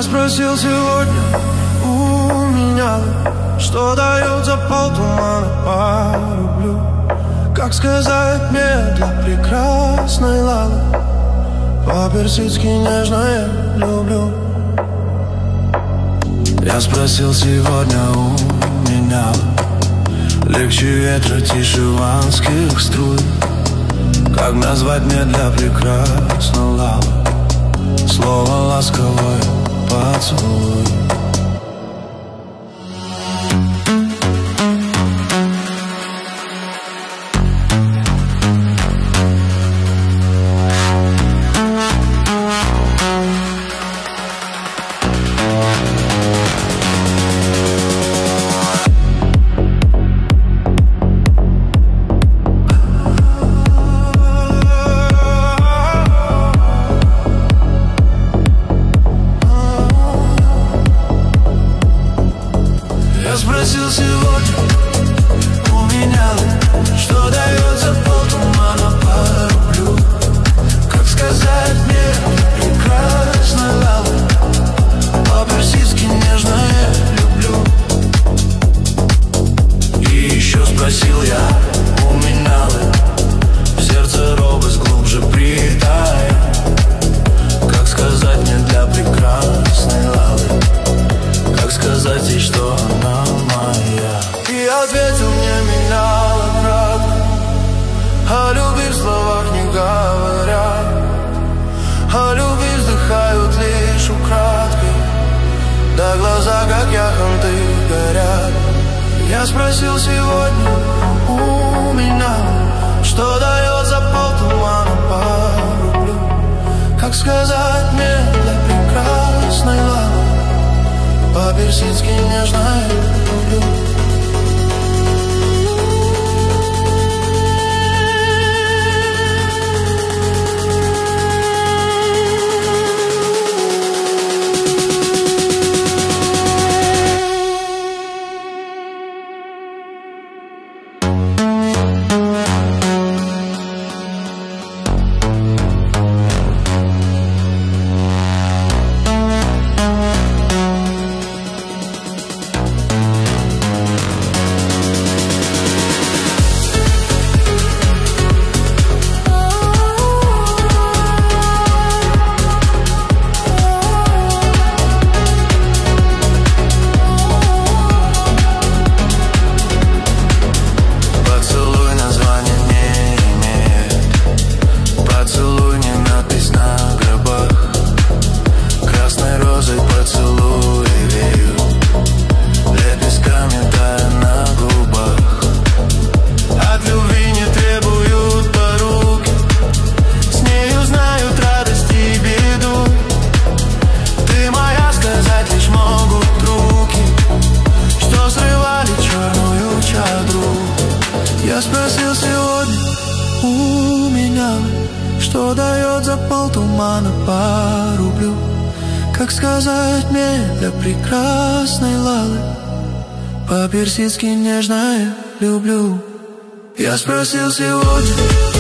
спросил сегодня у меня, что дает за полтумана по рублю. Как сказать мне для прекрасной Лалы, по-персидски нежно я люблю. Я спросил сегодня у меня, легче ветра, тише ванских струй. Как назвать мне для прекрасной Лалы слово ласковое поцелуй? Спросил сегодня у меня, что дает за полтумана по рублю. Как сказать мне прекрасная Лала, по-персидски нежно я люблю. И еще спросил я у меня, в сердце робость глубже притая. Как сказать мне для прекрасной Лалы, как сказать ей, что она моя? И ответил мне меняла кратко, о любви в словах не говорят, о любви вздыхают лишь украдкой, да глаза, как яхонты, горят. Я спросил сегодня у меня, что дает за полтумана по рублю. Как сказать мне для прекрасной Лалы, по-персидски нежно я люблю. Я спросил сегодня у меня, что дает за полтумана по рублю. Как сказать мне для прекрасной Лалы, по-персидски нежно я люблю. Я спросил сегодня